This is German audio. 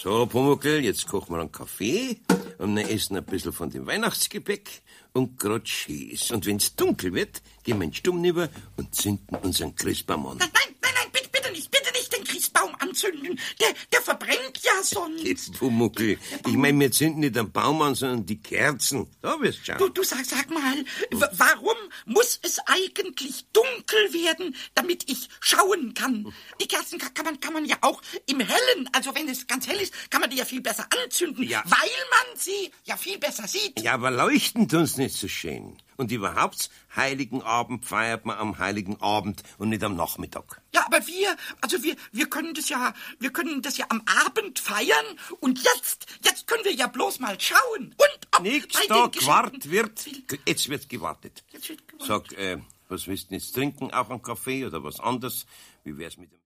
So, Pumuckl, jetzt kochen wir einen Kaffee und dann essen ein bisschen von dem Weihnachtsgebäck und grad Schäs. Und wenn's dunkel wird, gehen wir in den Stumm rüber und zünden unseren Christbaum an. Nein, bitte nicht den Christbaum anzünden. Der verbrennt ja sonst. Jetzt, Pumuckl, ich mein, wir zünden nicht den Baum an, sondern die Kerzen. Da wirst du schauen. Du sag mal, warum muss es eigentlich dunkel werden, damit ich schauen kann? Die Kerzen kann man ja auch im Hellen, also wenn es ganz hell ist, kann man die ja viel besser anzünden, Ja. weil man sie ja viel besser sieht. Ja, aber leuchten tun's nicht so schön. Und überhaupt, Heiligen Abend feiert man am Heiligen Abend und nicht am Nachmittag. Ja, aber wir können das ja am Abend feiern und jetzt können wir ja bloß mal schauen. Und ob Nix bei da den gewartet Geschenken- wird. Jetzt wird gewartet. Jetzt wird gewartet. Sag, was willst du jetzt trinken? Auch einen Kaffee oder was anderes? Wie wär's mit dem...